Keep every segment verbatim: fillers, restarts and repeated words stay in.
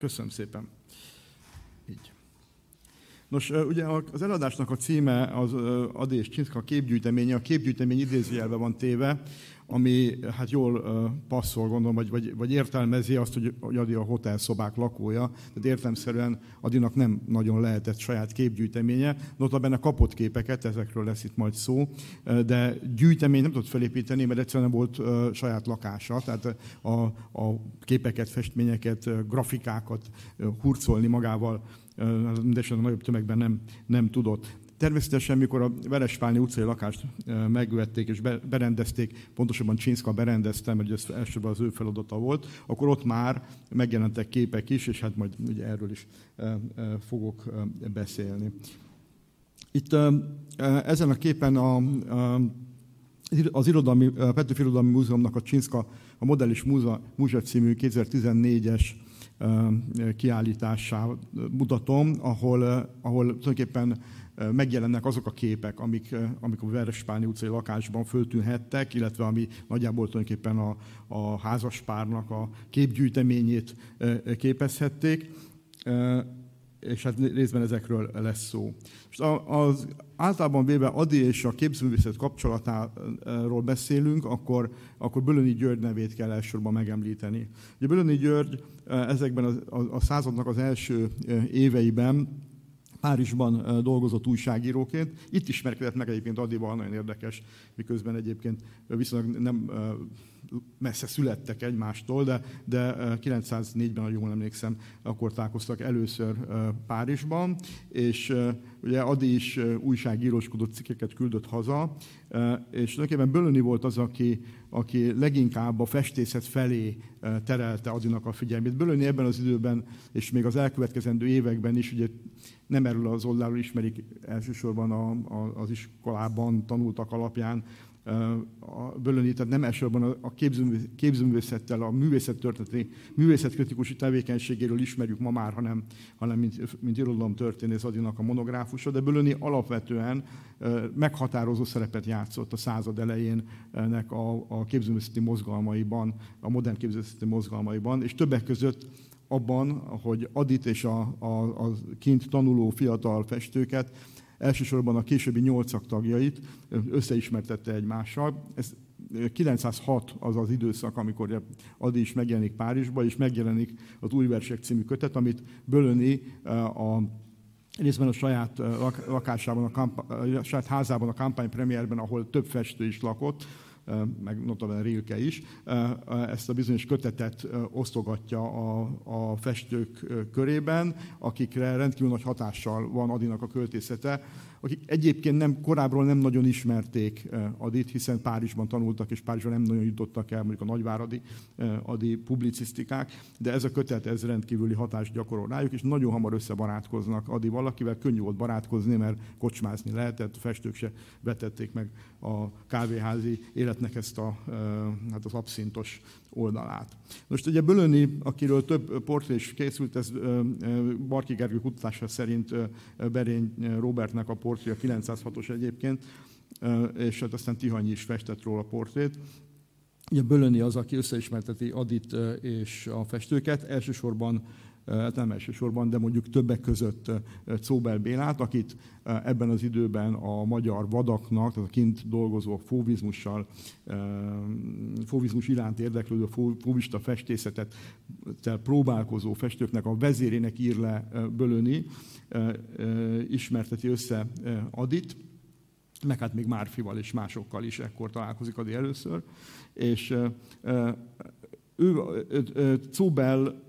Köszönöm szépen. Így. Nos, ugye az előadásnak a címe az Ady és Csinszka képgyűjteménye. A képgyűjtemény idézőjelbe van téve, ami hát jól passzol, gondolom, vagy, vagy, vagy értelmezi azt, hogy, hogy Ady a hotelszobák lakója. Tehát értelemszerűen Adynak nem nagyon lehetett saját képgyűjteménye. Notabene kapott képeket, ezekről lesz itt majd szó, de gyűjtemény nem tudott felépíteni, mert egyszerűen nem volt saját lakása. Tehát a, a képeket, festményeket, grafikákat hurcolni magával mindesetre a nagyobb tömegben nem, nem tudott. Természetesen, mikor a Verespálni utcai lakást megvették és berendezték, pontosabban Csinszka berendezte, mert ez elsősorban az ő feladata volt, akkor ott már megjelentek képek is, és hát majd ugye erről is fogok beszélni. Itt ezen a képen a, az irodalmi, a Petőfi Irodalmi Múzeumnak a Csinszka, a Modellis Múzsa című kétezer-tizennégyes kiállítását mutatom, ahol, ahol tulajdonképpen megjelennek azok a képek, amik, amik a Verespálni utcai lakásban föltűnhettek, illetve ami nagyjából tulajdonképpen a, a házaspárnak a képgyűjteményét képezhették, és hát részben ezekről lesz szó. Az általában véve Ady és a képzőművészet kapcsolatáról beszélünk, akkor, akkor Bölöni György nevét kell elsősorban megemlíteni. Ugye Bölöni György ezekben a, a, a századnak az első éveiben Párizsban dolgozott újságíróként. Itt ismerkedett meg egyébként Adyval, nagyon érdekes, miközben egyébként viszonylag nem messze születtek egymástól, de, de kilencszáznégyben, ha jól emlékszem, akkor találkoztak először Párizsban, és ugye Ady is újságíróskodott, cikkeket küldött haza, és tulajdonképpen Bölöni volt az, aki, aki leginkább a festészet felé terelte Adynak a figyelmét. Bölöni ebben az időben, és még az elkövetkezendő években is, ugye nem erről az oldalról ismerik elsősorban a, a, az iskolában tanultak alapján a Bölöni, tehát nem elsősorban a képzőművészettel, a művészettörténeti, művészetkritikus tevékenységéről ismerjük ma már, hanem, hanem mint, mint irodalomtörténész Adynak a monográfusa, de Bölöni alapvetően meghatározó szerepet játszott a század elejének a, a képzőművészeti mozgalmaiban, a modern képzőművészeti mozgalmaiban, és többek között abban, hogy Adyt és a, a, a kint tanuló fiatal festőket, elsősorban a későbbi nyolcak tagjait összeismertette egymással. Ez kilencszázhat az az időszak, amikor Ady is megjelenik Párizsba, és megjelenik az Új Versek című kötet, amit Bölöni a részben a saját lakásában, a, kamp- a saját házában, a kampánypremierben, ahol több festő is lakott, meg notabene Rilke is, ezt a bizonyos kötetet osztogatja a, a festők körében, akikre rendkívül nagy hatással van Adynak a költészete, akik egyébként nem, korábbról nem nagyon ismerték Adyt, hiszen Párizsban tanultak, és Párizsban nem nagyon jutottak el mondjuk a nagyváradi Ady publicisztikák, de ez a kötet ez rendkívüli hatást gyakorol rájuk, és nagyon hamar összebarátkoznak Adyval, akivel könnyű volt barátkozni, mert kocsmázni lehetett, a festők se vetették meg a kávéházi életnek ezt a, hát az abszintos oldalát. Most ugye Bölöni, akiről több portré is készült, ez Barki Gergő kutatása szerint Berény Robertnek a portré, a kilencszázhatos egyébként, és hát aztán Tihanyi is festett róla a portrét. Ugye Bölöni az, aki összeismerteti Adyt és a festőket, elsősorban, hát nem elsősorban, de mondjuk többek között Czóbel Bélát, akit ebben az időben a magyar vadaknak, tehát a kint dolgozó fóvizmussal, fóvizmus iránt érdeklődő fóvista festészetet próbálkozó festőknek a vezérének ír le Bölöni, ismerteti össze Adyt, meg hát még Márfival és másokkal is ekkor találkozik Ady először, és ő, Czóbel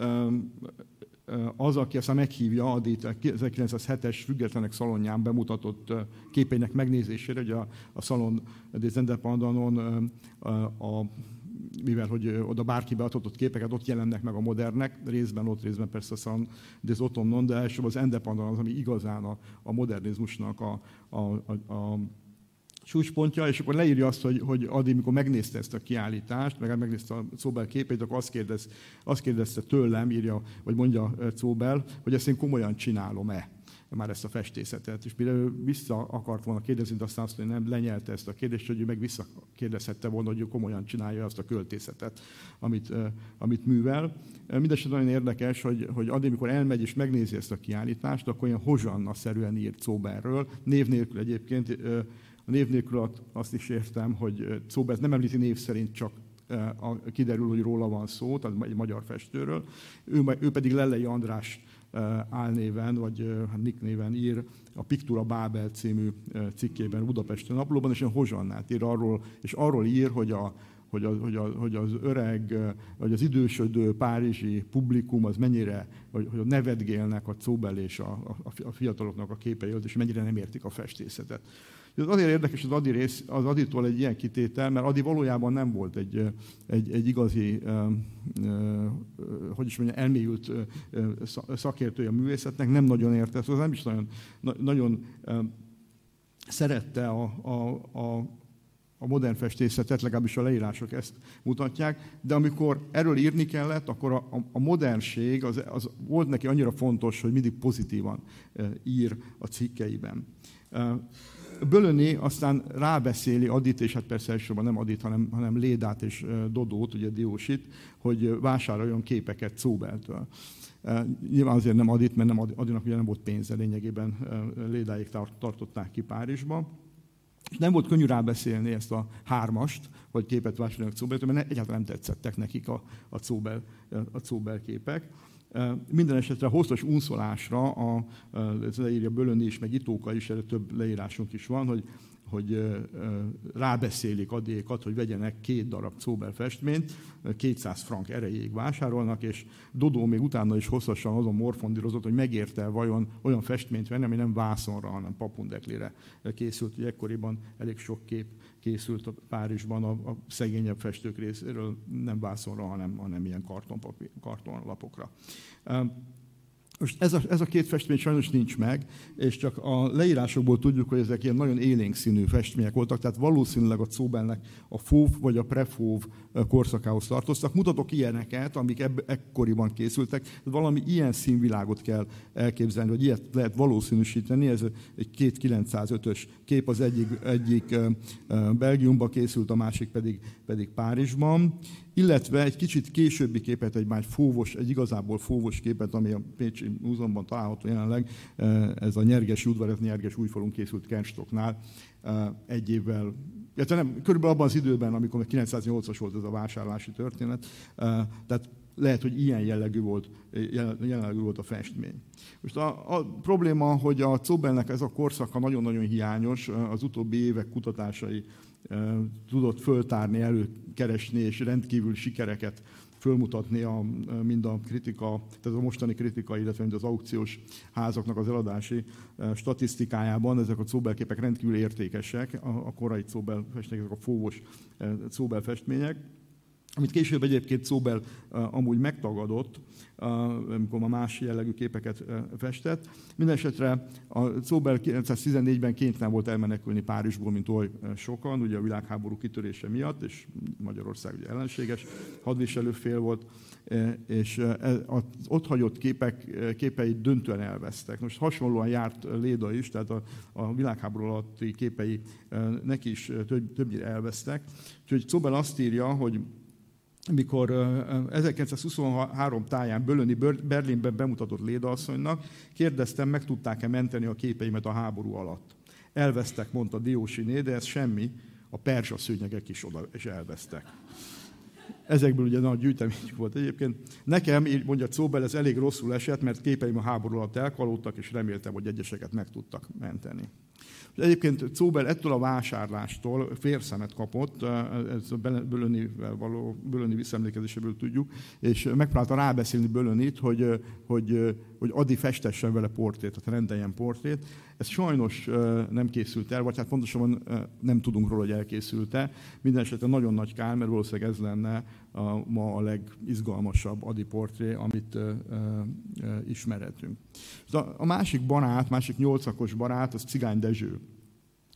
az, aki aztán meghívja Adyt ezerkilencszázhetes Függetlenek szalonján bemutatott képeinek megnézésére, hogy a, a szalon des Indépendants-on, a, a, mivel hogy oda bárki beadhatott képeket, ott jelennek meg a modernek, részben ott, részben persze a Szalon des Automnes-on, de elsősorban az Indépendants az, ami igazán a, a modernizmusnak a, a, a, a súlypontja, és akkor leírja azt, hogy, hogy Ady, mikor megnézte ezt a kiállítást, meg megnézte a Czóbel képét, akkor azt, kérdez, azt kérdezte tőlem, írja, vagy mondja Czóbel, hogy ezt én komolyan csinálom-e. már ezt a festészetet. És mire ő vissza akart volna kérdezni, de aztán azt mondja, nem lenyelte ezt a kérdést, hogy ő meg visszakérdezhette volna, hogy ő komolyan csinálja azt a költészetet, amit, amit művel. Mindenesetre nagyon érdekes, hogy, hogy addig, amikor elmegy és megnézi ezt a kiállítást, akkor olyan Hozsanna-szerűen írt Zauberről, név nélkül egyébként. A név nélkül azt is értem, hogy Zauber nem említi név szerint, csak kiderül, hogy róla van szó, tehát egy magyar festőről. Ő, ő pedig Lellei András álnéven, vagy nicknéven ír a Pictura Bábel című cikkében Budapesti Naplóban, és a Hozsannát ír arról, és arról ír, hogy a Hogy, a, hogy, a, hogy az öreg, vagy az idősödő párizsi publikum az mennyire, hogy, hogy nevetgélnek a Zauber és a, a, a fiataloknak a képei, és mennyire nem értik a festészetet. Ez azért érdekes az Ady rész, az Adytól egy ilyen kitétel, mert Ady valójában nem volt egy, egy, egy igazi, uh, uh, hogy is mondjam, elmélyült uh, szakértője a művészetnek, nem nagyon érte, szóval nem is nagyon, na, nagyon uh, szerette a, a, a a modern festészetet, legalábbis a leírások ezt mutatják, de amikor erről írni kellett, akkor a, a modernség az, az volt neki annyira fontos, hogy mindig pozitívan ír a cikkeiben. Bölöni aztán rábeszéli Adyt, és hát persze elsősorban nem Adyt, hanem, hanem Lédát és Dodót, ugye Diósit, hogy vásároljon képeket Zaubertől. Nyilván azért nem Adyt, mert nem Adynak ugye nem volt pénze, lényegében Lédáig tartották ki Párizsba. És nem volt könnyű rábeszélni ezt a hármast, vagy képet vásárolni a Zaubertől, mert egyáltalán nem tetszettek nekik a, a, Zauber, a Zauber képek. Minden esetre hosszas unszolásra, a, ez leírja Bölöni is, meg Itóka is, erre több leírásunk is van, hogy, hogy rábeszélik Adyékat, hogy vegyenek két darab Zauber festményt, kétszáz frank erejéig vásárolnak, és Dodó még utána is hosszasan azon morfondírozott, hogy megérte vajon olyan festményt venni, ami nem vászonra, hanem papundeklére készült. Ugye ekkoriban elég sok kép készült a Párizsban a, a szegényebb festők részéről, nem vászonra, hanem, hanem ilyen kartonpapír, kartonlapokra. Most ez a, ez a két festmény sajnos nincs meg, és csak a leírásokból tudjuk, hogy ezek ilyen nagyon élénk színű festmények voltak, tehát valószínűleg a Zaubernek a fauve vagy a pré-fauve korszakához tartoztak. Mutatok ilyeneket, amik ebb, ekkoriban készültek. Valami ilyen színvilágot kell elképzelni, vagy ilyet lehet valószínűsíteni. Ez egy két kilencszázötös kép, az egyik, egyik Belgiumban készült, a másik pedig, pedig Párizsban. Illetve egy kicsit későbbi képet, egy már fóvos, egy igazából fóvos képet, ami a Pécsi Múzeumban található jelenleg, ez a Nyergesi udvar, ez Nyerges Újfalun készült Kernstocknál egy évvel, illetve nem, körülbelül abban az időben, amikor kilencszáznyolcas volt ez a vásárlási történet, tehát lehet, hogy ilyen jellegű volt, jellegű volt a festmény. Most a, a probléma, hogy a Zaubernek ez a korszaka nagyon-nagyon hiányos, az utóbbi évek kutatásai tudott föltárni, előkeresni és rendkívül sikereket fölmutatni a, mind a kritika, tehát a mostani kritika, illetve mind az aukciós házaknak az eladási statisztikájában. Ezek a Zauber képek rendkívül értékesek, a, a korai Zauber festmények, ezek a fóvos Zauber festmények, amit később egyébként Zauber uh, amúgy megtagadott, uh, amikor ma más jellegű képeket uh, festett. Mindenesetre a Zauber kilencszáztizennégyben kénytelen volt elmenekülni Párizsból, mint oly sokan, ugye a világháború kitörése miatt, és Magyarország ugye ellenséges hadviselő fél volt, és az ott hagyott képek, képei döntően elvesztek. Most hasonlóan járt Léda is, tehát a, a világháború alatti képei neki is több, többnyire elvesztek. Úgyhogy Zauber azt írja, hogy mikor ezerkilencszázhuszonhárom táján Bölöni Berlinben bemutatott Léda asszonynak, kérdeztem, meg tudták-e menteni a képeimet a háború alatt. Elvesztek, mondta Diósiné, de ez semmi, a perzsa szőnyegek is oda és elvesztek. Ezekből ugye nagy gyűjteményük volt egyébként. Nekem, így mondja Zauber, ez elég rosszul esett, mert képeim a háború alatt elkalódtak, és reméltem, hogy egyeseket meg tudtak menteni. Egyébként Zauber ettől a vásárlástól férszemet kapott, ez a Bölönivel való, Bölöni visszaemlékezéséből tudjuk, és megpróbálta rábeszélni Bölönit, hogy, hogy, hogy Ady festessen vele portrét, tehát rendeljen portrét. Ez sajnos nem készült el, vagy hát pontosabban nem tudunk róla, hogy elkészült-e. Minden esetben nagyon nagy kár, mert valószínűleg ez lenne a, ma a legizgalmasabb Ady portré, amit uh, uh, ismerhetünk. A, a másik barát, másik nyolcakos barát, az Cigány Dezső.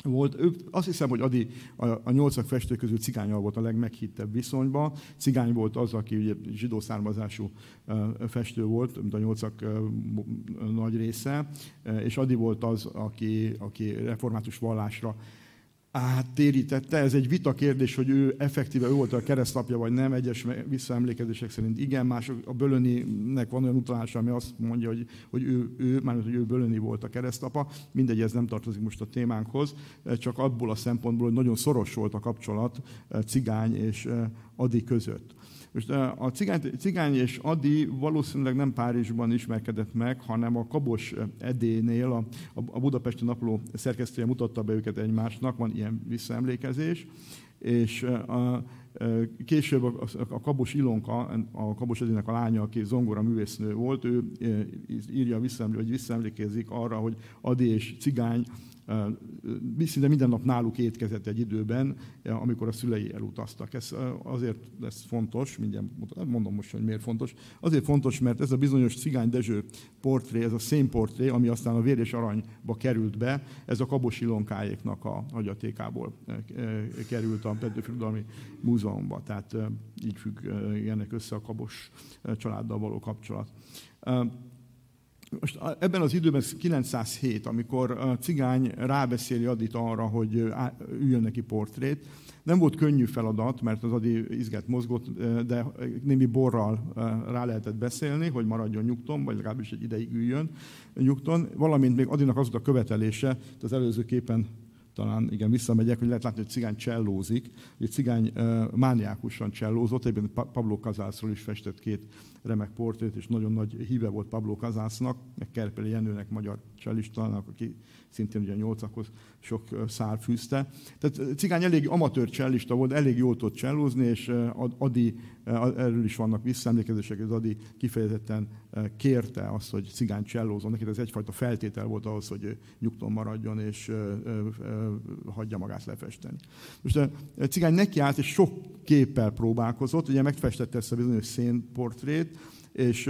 volt. Ő, azt hiszem, hogy Ady a, a nyolcak festő közül Cigánnyal volt a legmeghittebb viszonyban. Cigány volt az, aki ugye zsidó származású uh, festő volt, mint a nyolcak uh, nagy része, uh, és Ady volt az, aki, aki református vallásra áttérítette. Ez egy vita kérdés, hogy ő effektíve ő volt a keresztapja, vagy nem. Egyes visszaemlékezések szerint igen, mások a Bölöninek van olyan utalása, ami azt mondja, hogy, hogy ő, ő, mármint, hogy ő Bölöni volt a keresztapa. Mindegy, ez nem tartozik most a témánkhoz, csak abból a szempontból, hogy nagyon szoros volt a kapcsolat Cigány és Ady között. Most a cigány, cigány és Ady valószínűleg nem Párizsban ismerkedett meg, hanem a Kabos Edénél, a, a Budapesti Napló szerkesztője mutatta be őket egymásnak, van ilyen visszaemlékezés, és a, később a, a Kabos Ilonka, a Kabos Edének a lánya, aki zongora művésznő volt, ő írja, vagy visszaemlékezik arra, hogy Ady és Cigány szinte minden nap náluk étkezett egy időben, amikor a szülei elutaztak. Ez azért lesz fontos, mindjárt mondom most, hogy miért fontos. Azért fontos, mert ez a bizonyos Cigány Dezső portré, ez a szénportré, ami aztán a Vér és Aranyba került be, ez a Kabos Ilonkáéknak a hagyatékából került a Petőfi Irodalmi Múzeumba. Tehát így függ ennek össze a Kabos családdal való kapcsolat. Most ebben az időben, kilencszázhét, amikor a Cigány rábeszéli Adyt arra, hogy üljön neki portrét, nem volt könnyű feladat, mert az Ady izgett, mozgott, de némi borral rá lehetett beszélni, hogy maradjon nyugton, vagy legalábbis egy ideig üljön nyugton, valamint még Adynak az volt a követelése, az előző képen talán igen, visszamegyek, hogy lehet látni, hogy Cigány csellózik. Egy Cigány uh, mániákusan csellózott, egyben Pablo Casászról is festett két remek portrét, és nagyon nagy híve volt Pablo Casásznak, meg Kerpeli Jenőnek, magyar csellistának, aki szintén ugye a nyolcakhoz sok uh, szál fűzte. Tehát Cigány elég amatőr csellista volt, elég jól tudott csellózni, és uh, Ady, uh, erről is vannak visszaemlékezések, hogy Ady kifejezetten uh, kérte azt, hogy Cigány csellózon. Neki ez egyfajta feltétel volt ahhoz, hogy nyugton maradjon, és uh, uh, hagyja magát lefesteni. Most a Cigány nekiállt, és sok képpel próbálkozott, ugye megfestette ezt a bizonyos szénportrét, és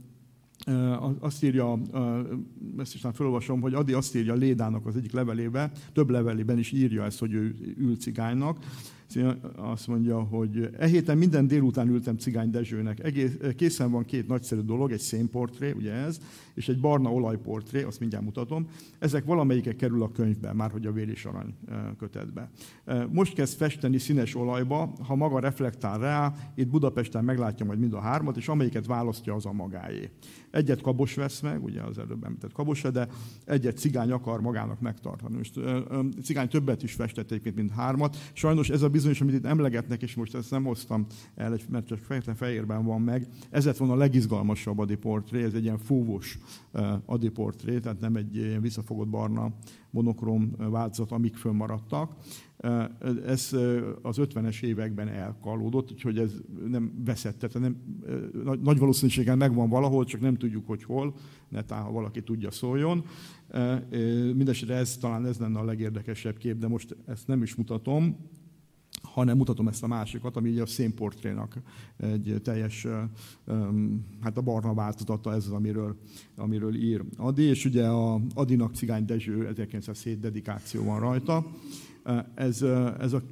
azt írja, ezt is már felolvasom, hogy Ady azt írja Lédának az egyik levelébe, több levelében is írja ezt, hogy ő ül Cigánynak. Azt mondja, hogy e héten minden délután ültem Cigány Dezsőnek. Egész, készen van két nagyszerű dolog, egy szénportré, ugye ez, és egy barna olajportré, azt mindjárt mutatom. Ezek valamelyike kerül a könyvbe, már hogy a Vér és Arany kötetbe. Most kezd festeni színes olajba, ha maga reflektál rá, itt Budapesten meglátja majd mind a hármat, és amelyiket választja, az a magáé. Egyet Kabos vesz meg, ugye az előbb említett Kabos, de egyet Cigány akar magának megtartani. Most Cigány többet is festett egyébként, mint hármat. Sajnos ez a bizonyos, amit itt emlegetnek, és most ezt nem hoztam el, mert csak fekete-fehérben van meg, ez lett volna a legizgalmasabb Ady portré, ez egy ilyen fúvós Ady portré, tehát nem egy ilyen visszafogott barna monokrom változat, amik fönnmaradtak. Ez az ötvenes években elkalódott, úgyhogy ez nem veszett, tehát nem, nagy valószínűséggel megvan valahol, csak nem tudjuk, hogy hol, netán, ha valaki tudja, szóljon. Mindenesetre ez talán ez lenne a legérdekesebb kép, de most ezt nem is mutatom, hanem mutatom ezt a másikat, ami a szénportrénak egy teljes, hát a barna változata, ez az, amiről, amiről ír Ady, és ugye a Adynak Cigány Dezső ezerkilencszázhét dedikáció van rajta. Ez, ez, a,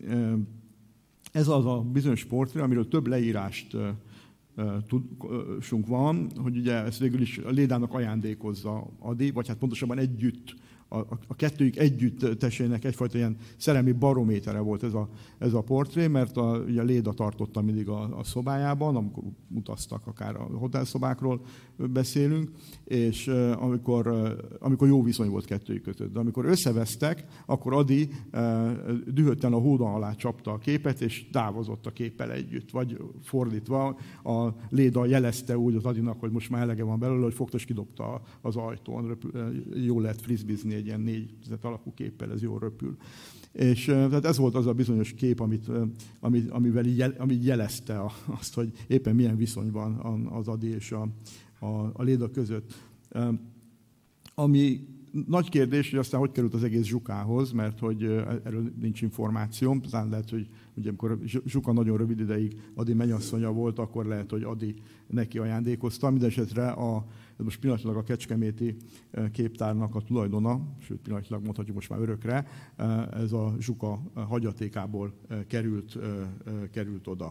ez az a bizonyos portré, amiről több leírást tudunk van, hogy ugye ezt végül is a Lédának ajándékozza Ady, vagy hát pontosabban együtt, a, a kettőjük együttesének egyfajta ilyen szerelmi barométere volt ez a, ez a portré, mert a, ugye a Léda tartotta mindig a, a szobájában, amikor utaztak, akár a hotelszobákról beszélünk, és uh, amikor, uh, amikor jó viszony volt kettőjük között. De amikor összevesztek, akkor Ady uh, dühötten a hóda alá csapta a képet, és távozott a képpel együtt. Vagy fordítva, a Léda jelezte úgy az Adynak, hogy most már elege van belőle, hogy fogta és kidobta az ajtón. Röpül, jól lehet frisbizni egy ilyen négyzet alakú képpel, ez jól röpül. És tehát ez volt az a bizonyos kép, amit, amit, amivel így, jel, ami jelezte azt, hogy éppen milyen viszony van az Ady és a, a, a Léda között. Ami nagy kérdés, hogy aztán hogy került az egész Zsukához, mert hogy erről nincs információm. Talán lehet, hogy ugye, amikor Zsuka nagyon rövid ideig Ady mennyasszonya volt, akkor lehet, hogy Ady neki ajándékozta. Mindenesetre a, most pillanatilag a kecskeméti képtárnak a tulajdona, sőt pillanatilag mondhatjuk most már örökre, ez a Zsuka hagyatékából került, került oda.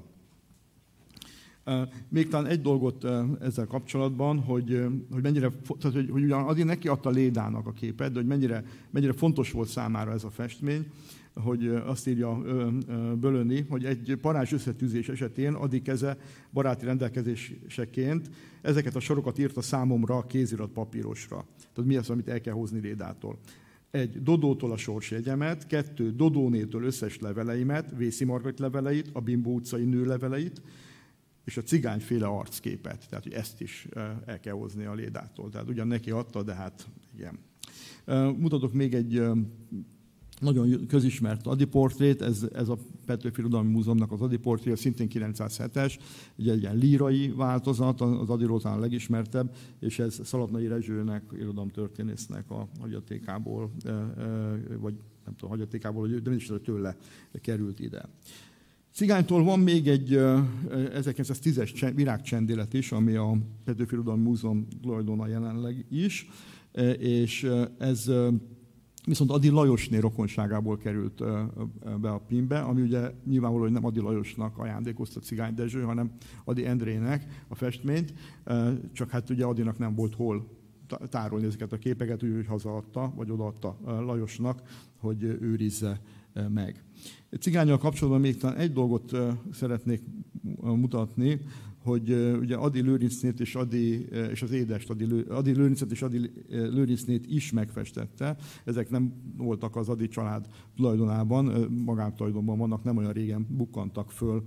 Még talán egy dolgot ezzel kapcsolatban, hogy, hogy mennyire, tehát, hogy, hogy ugyan Ady neki adta Lédának a képet, de hogy mennyire, mennyire fontos volt számára ez a festmény, hogy azt írja Bölöni, hogy egy parázs összetűzés esetén Ady keze baráti rendelkezéseként ezeket a sorokat írta számomra a kézirat papírosra. Tehát mi az, amit el kell hozni Lédától? Egy, Dodótól a sorsjegyemet, kettő, Dodónétől összes leveleimet, Vészi Margit leveleit, a Bimbó utcai nő leveleit, és a cigányféle arcképet. Tehát, hogy ezt is el kell hozni a Lédától. Tehát ugyan neki adta, de hát igen. Mutatok még egy nagyon közismert Ady portrét, ez, ez a Petőfi Irodalmi Múzeumnak az Ady portréja, szintén kilencszázhetes, egy, egy ilyen lírai változat, az Adyról talán a legismertebb, és ez Szalatnai Rezsőnek, irodalomtörténésznek a hagyatékából, vagy nem tudom, hagyatékából, de mégis tőle került ide. Cigánytól van még egy ezerkilencszáztízes virágcsendélet is, ami a Petőfi Irodalmi Múzeum tulajdona jelenleg is, és ez viszont Ady Lajosné rokonságából került be a Pimbe, ami ugye nyilvánvaló, hogy nem Ady Lajosnak ajándékozta Cigány Dezső, hanem Ady Endrének a festményt, csak hát ugye Adynak nem volt hol tárolni ezeket a képeket, úgyhogy hazaadta, vagy odaadta Lajosnak, hogy őrizze meg. Cigánnyal kapcsolatban még talán egy dolgot szeretnék mutatni, hogy ugye Ady Lőrincnét és, Ady, és az édest, Ady, Ady Lőrincet és Ady Lőrincnét is megfestette. Ezek nem voltak az Ady család tulajdonában, magántulajdonban vannak, nem olyan régen bukkantak föl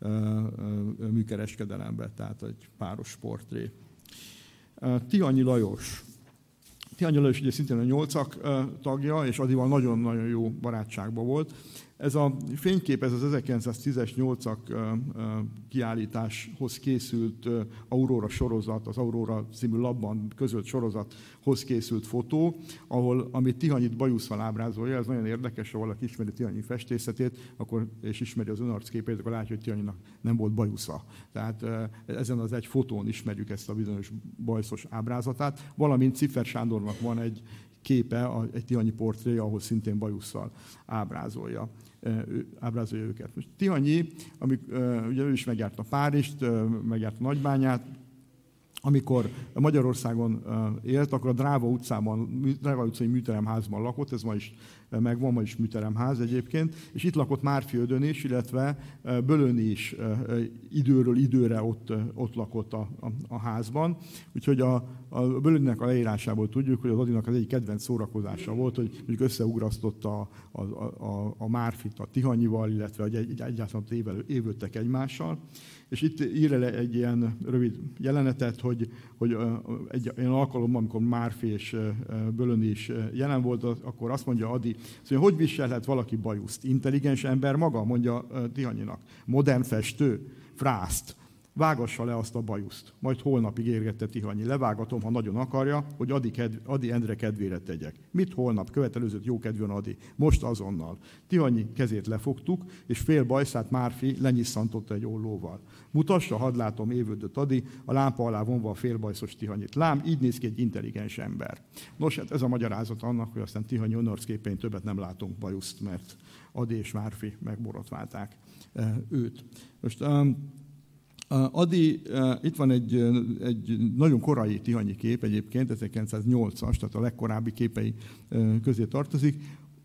műkereskedelembe, tehát egy páros portré. Tihanyi Lajos. Tihanyi Lajos ugye szintén a nyolcak tagja, és Adyval nagyon-nagyon jó barátságban volt. Ez a fénykép, ez az ezerkilencszáztízes nyolcak kiállításhoz készült Aurora sorozat, az Aurora című labban közölt sorozathoz készült fotó, ahol amit Tihanyit bajusszal ábrázolja, ez nagyon érdekes, ha valaki ismeri Tihanyi festészetét, akkor, és ismeri az önarcképét, akkor látja, hogy Tihanyinak nem volt bajusza. Tehát ezen az egy fotón ismerjük ezt a bizonyos bajszos ábrázatát, valamint Ciffer Sándornak van egy képe, egy Tihanyi portré, ahol szintén bajusszal ábrázolja, ábrázolja őket. Most Tihanyi, amik, ugye ő is megjárta Párizst, megjárta Nagybányát, amikor Magyarországon élt, akkor a Dráva utcában, Dráva utcai műteremházban lakott, ez ma is megvan, ma is műteremház egyébként, és itt lakott Márfiöldön is, illetve Bölöni is időről időre ott, ott lakott a, a, a házban. Úgyhogy a, a Bölöninek a leírásából tudjuk, hogy az Adynak az egyik kedvenc szórakozása volt, hogy mondjuk összeugrasztotta a, a, a, a Márfit a Tihanyival, illetve hogy egy, egyáltalán évődtek egymással. És itt ír le egy ilyen rövid jelenetet, hogy, hogy egy olyan alkalommal, amikor Márfi és Bölöni is jelen volt, akkor azt mondja Ady, hogy hogy viselhet valaki bajuszt? Intelligens ember maga, mondja Tihanyinak. Modern festő? Frászt. Vágassa le azt a bajuszt. Majd holnapig érgette Tihanyi. Levágatom, ha nagyon akarja, hogy Ady, kedv, Ady Endre kedvére tegyek. Mit holnap? Követelőzött jókedvűen Ady. Most azonnal. Tihanyi kezét lefogtuk, és fél bajszát Márfi lenyisszantotta egy ollóval. Mutassa, hadd látom, évődött Ady, a lámpa alá vonva a félbajszos Tihanyit. Lám, így néz ki egy intelligens ember. Nos, hát ez a magyarázat annak, hogy aztán Tihanyi önarcképén többet nem látunk bajuszt, mert Ady és Márfi megborotválták őt. Most um, Ady, itt van egy, egy nagyon korai Tihanyi kép egyébként, ezerkilencszáznyolcas, tehát a legkorábbi képei közé tartozik,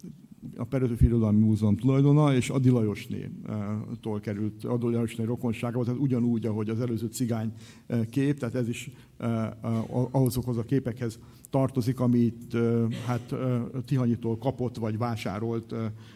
a Petőfi Irodalmi Múzeum tulajdona, és Ady Lajosnétól került, Ady Lajosné rokonsága, tehát ugyanúgy, ahogy az előző cigány kép, tehát ez is ahhozokhoz a képekhez tartozik, amit hát Tihanyitól kapott, vagy vásárolt,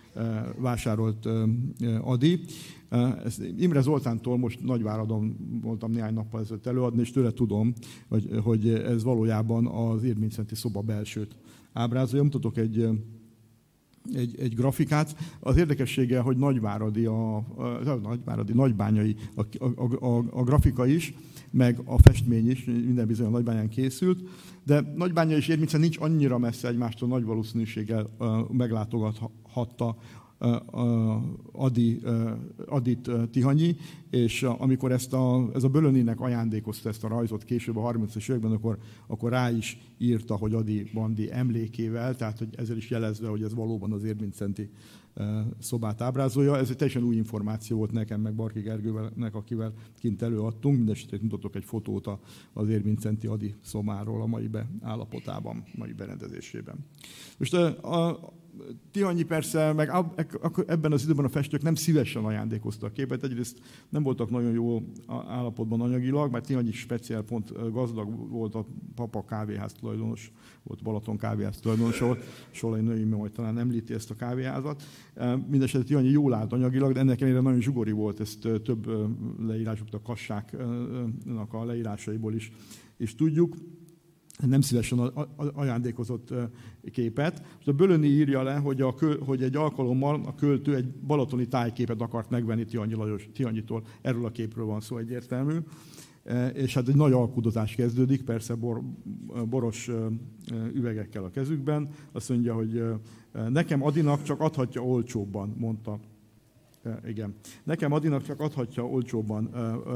vásárolt Ady. Ezt Imre Zoltántól most Nagyváradon voltam néhány nappal ezelőtt előadni, és tőle tudom, hogy, hogy ez valójában az Érményszentesi szoba belsőt ábrázolja. Mutatok egy egy, egy grafikát. Az érdekessége, hogy nagyváradi, a, a, nagyváradi, nagybányai a, a, a, a grafika is, meg a festmény is, minden bizony a Nagybányán készült, de Nagybánya és Érmince nincs annyira messze egymástól, nagy valószínűséggel uh, meglátogathatta uh, Adi, uh, Adit uh, Tihanyi, és uh, amikor ezt a, ez a Bölöninek ajándékozta ezt a rajzot később a harmincas években, akkor, akkor rá is írta, hogy Adi Bandi emlékével, tehát hogy ezzel is jelezve, hogy ez valóban az érmincenti szobát ábrázolja. Ez egy teljesen új információ volt nekem, meg Barki Gergőnek, akivel kint előadtunk. Mindenesetre mutatok egy fotót az érmincenti Adi szobáról a mai beállapotában, mai berendezésében. Most a, a Tihanyi persze, meg ebben az időben a festők nem szívesen ajándékoztak a képet. Egyrészt nem voltak nagyon jó állapotban anyagilag, mert Tihanyi speciál pont gazdag volt, a papa kávéház tulajdonos volt, Balaton kávéház tulajdonos volt, Solai női majd talán említi ezt a kávéházat. Mindenesetre Tihanyi jól állt anyagilag, de ennek ellenére nagyon zsugori volt, ezt több leírásuk, a Kassáknak a leírásaiból is, is tudjuk. Nem szívesen ajándékozott képet. Most a Bölöni írja le, hogy, a, hogy egy alkalommal a költő egy balatoni tájképet akart megvenni Tihanyi Lajos, Tihanyitól. Erről a képről van szó egyértelmű. És hát egy nagy alkudozás kezdődik, persze bor, boros üvegekkel a kezükben. Azt mondja, hogy nekem Adinak csak adhatja olcsóbban, mondta. Igen. Nekem Adinak csak adhatja olcsóbban,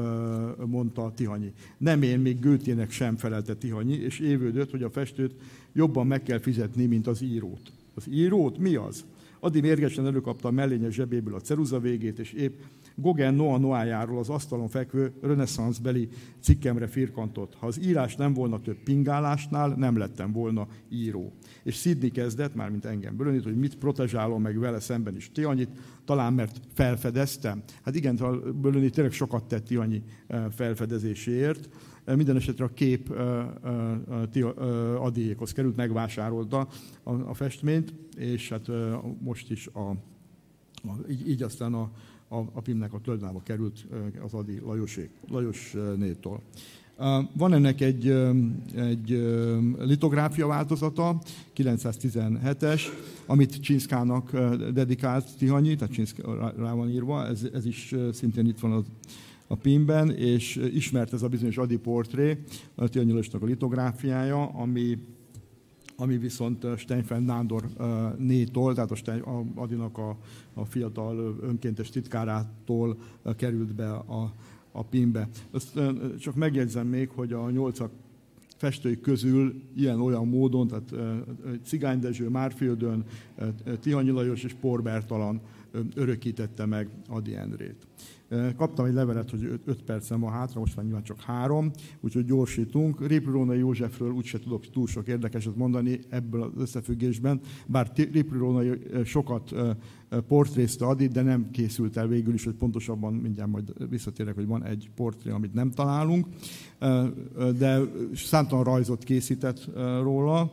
mondta Tihanyi. Nem én, még Goethének sem, felelte Tihanyi, és évődött, hogy a festőt jobban meg kell fizetni, mint az írót. Az írót? Mi az? Adi mérgesen előkapta a mellényes zsebéből a ceruza végét, és épp Gauguin Noa Noájáról az asztalon fekvő reneszánszbeli cikkemre firkantott. Ha az írás nem volna több pingálásnál, nem lettem volna író. És szidni kezdett, mármint engem Bölönit, hogy mit protezsálom meg vele szemben is Tihanyit, talán mert felfedeztem. Hát igen, Bölöni tényleg sokat tett Tihanyi felfedezéséért. Minden esetre a kép Adiékhoz került, megvásárolta a festményt, és hát most is a, a, így, így aztán a a, a Pimnek a tulajdonába került az Adi Lajosék, Lajos nétól. Van ennek egy, egy litográfia változata, kilencszáztizenhetes, amit Csinszkának dedikált Tihanyi, tehát Csinszka rá van írva, ez, ez is szintén itt van a, a Pimben, és ismert ez a bizonyos Adi portré, a Tihanyi Lajosnak a litográfiája, ami ami viszont Steinfeld Nándor nétól, tehát a, Stein, a Adinak a, a fiatal önkéntes titkárától került be a, a Pimbe. Azt csak megjegyzem még, hogy a nyolcak festői közül ilyen-olyan módon, tehát Cigány Dezső, Márfi-Ödön, Tihanyi Lajos és Por Bertalan örökítette meg Ady Endrét. Kaptam egy levelet, hogy öt percem van hátra, most már nyilván csak három, úgyhogy gyorsítunk. Réprőrónai Józsefről úgyse tudok túl sok érdekeset mondani ebből az összefüggésben, bár Réprőrónai sokat portrézte Adit, de nem készült el végül is, hogy pontosabban mindjárt majd visszatérek, hogy van egy portré, amit nem találunk, de számtalan rajzot készített róla.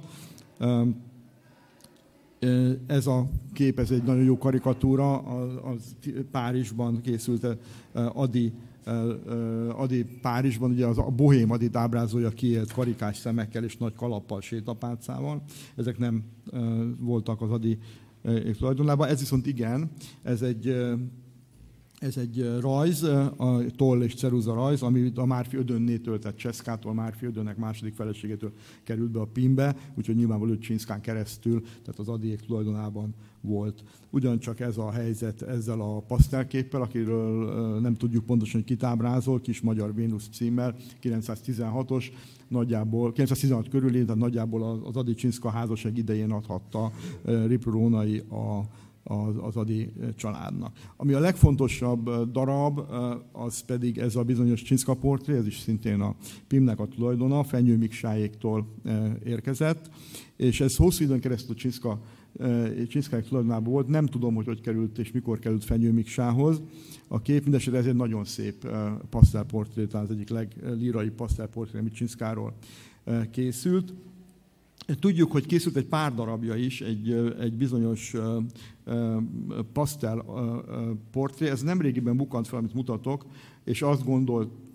Ez a kép, ez egy nagyon jó karikatúra, az Párizsban készült, Adi, Adi Párizsban, ugye az a bohém Adit ábrázolja kiélt karikás szemekkel és nagy kalappal, sétapálcával. Ezek nem voltak az Adi tulajdonában. Ez viszont igen, ez egy, ez egy rajz, a toll és ceruza rajz, ami a Márfi Ödönnétől, tehát Cseszkától, Márfi Ödönnek második feleségétől került be a Pimbe, úgyhogy nyilvánvaló Csinszkán keresztül, tehát az Adiék tulajdonában volt. Ugyancsak ez a helyzet ezzel a pasztelképpel, akiről nem tudjuk pontosan, hogy kit ábrázol, Kis Magyar Vénusz címmel, kilencszáztizenhatos, nagyjából, kilencszáztizenhat körül, tehát nagyjából az Ady-Csinszka házasság idején adhatta Réprőrónai a az Ady családnak. Ami a legfontosabb darab, az pedig ez a bizonyos Csinszka portré, ez is szintén a Pimnek a tulajdona, Fenyő Miksáéktól érkezett, és ez hosszú időn keresztül Csinszka, Csinszkáék tulajdonában volt, nem tudom, hogy hogy került és mikor került Fenyő Miksához. A kép mindesetre ez egy nagyon szép pasztelportré, talán az egyik leglírai pasztelportré, amit Csinszkáról készült. Tudjuk, hogy készült egy pár darabja is, egy, egy bizonyos uh, uh, pasztel uh, uh, portré. Ez nemrégiben bukkant fel, amit mutatok, és azt gondolt,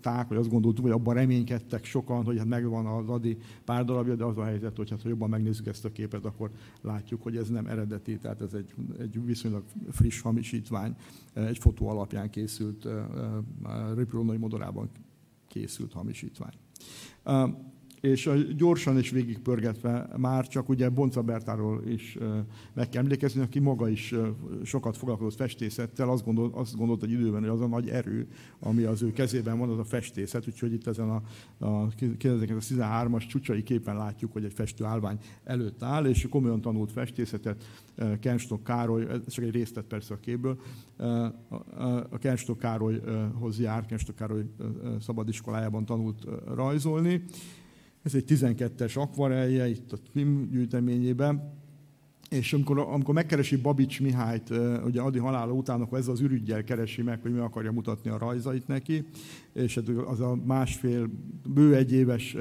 gondolták, vagy azt gondoltuk, vagy abban reménykedtek sokan, hogy hát megvan az Ady pár darabja, de az a helyzet, hogy hát, ha jobban megnézzük ezt a képet, akkor látjuk, hogy ez nem eredeti, tehát ez egy, egy viszonylag friss hamisítvány, egy fotó alapján készült, Rippl modorában készült hamisítvány. És gyorsan és végigpörgetve már csak ugye Bonca Bertáról is meg kell emlékezni, aki maga is sokat foglalkozott festészettel, azt, gondol, azt gondolt egy időben, hogy az a nagy erő, ami az ő kezében van, az a festészet, úgyhogy itt ezen a, a kétezer-tizenhármas csúcsai képen látjuk, hogy egy festő állvány előtt áll, és komolyan tanult festészetet, Kenstok Károly, ez csak egy részt tett persze a képből, a Kenstok Károlyhoz jár, Kenstok Károly szabadiskolájában tanult rajzolni. Ez egy tizenkettes akvarelje, itt a Pim gyűjteményében, és amikor, amikor megkeresi Babics Mihályt, ugye Ady halála után, akkor ez az ürüggyel keresi meg, hogy mi akarja mutatni a rajzait neki, és az a másfél, bő egy éves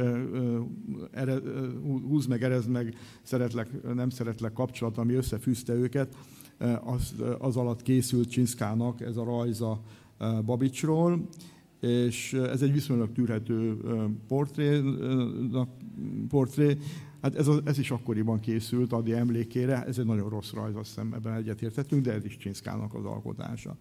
húz meg, erez meg, szeretlek, nem szeretlek kapcsolat, ami összefűzte őket, az, az alatt készült Csinszkának ez a rajza Babicsról, és ez egy viszonylag tűrhető portré, portré. Hát ez, a, ez is akkoriban készült Ady emlékére, ez egy nagyon rossz rajz, azt hiszem ebben egyetértettünk, de ez is Csinszkának az alkotása.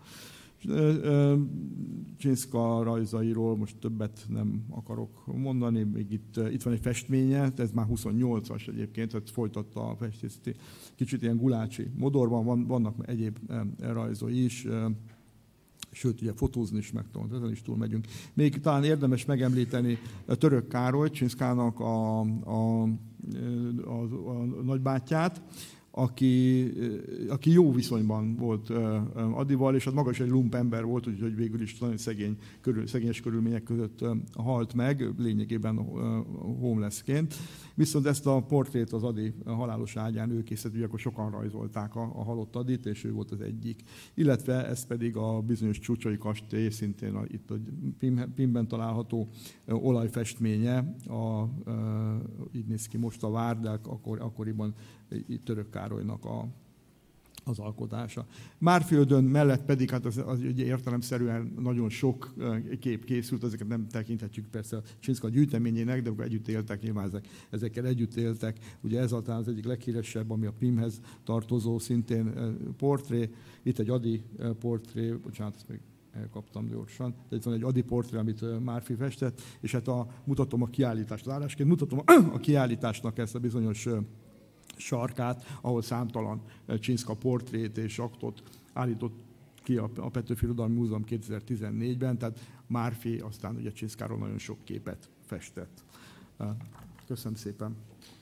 Csinszka rajzairól most többet nem akarok mondani, még itt, itt van egy festménye, ez már huszonnyolcas egyébként, tehát folytatta a festészeti, kicsit ilyen gulácsi modorban, van, vannak egyéb rajzai is, sőt, ugye fotózni is megtanult, ezen is túl megyünk. Még talán érdemes megemlíteni Török Károly, Csinszkának a, a, a, a nagybátyját, aki, aki jó viszonyban volt Adyval, és az maga is egy lump ember volt, úgyhogy végül is nagyon szegény, körül, szegényes körülmények között halt meg, lényegében homelessként. Viszont ezt a portrét az Ady halálos ágyán ő készített, ugye akkor sokan rajzolták a, a halott Adyt, és ő volt az egyik. Illetve ez pedig a bizonyos Csúcsai kastély, szintén a, itt a Pim, Pimben található olajfestménye, a, a, így néz ki most a vár, de akkor, akkoriban Török Károlynak a, az alkotása. Márföldön mellett pedig, hát az, az ugye értelemszerűen nagyon sok kép készült, ezeket nem tekinthetjük persze a Csinszka gyűjteményének, de akkor együtt éltek, nyilván ezek, ezekkel együtt éltek. Ugye ez az egyik leghíresebb, ami a Pimhez tartozó szintén portré. Itt egy Ady portré, bocsánat, ezt még elkaptam gyorsan, de itt van egy Ady portré, amit Márfi festett, és hát a, mutatom a kiállítást, zárásként mutatom a, a kiállításnak ezt a bizonyos sarkát, ahol számtalan Csinszka portrét és aktot állított ki a Petőfi Irodalmi Múzeum kétezer-tizennégyben, tehát Márfi aztán ugye Csinszkáról nagyon sok képet festett. Köszönöm szépen!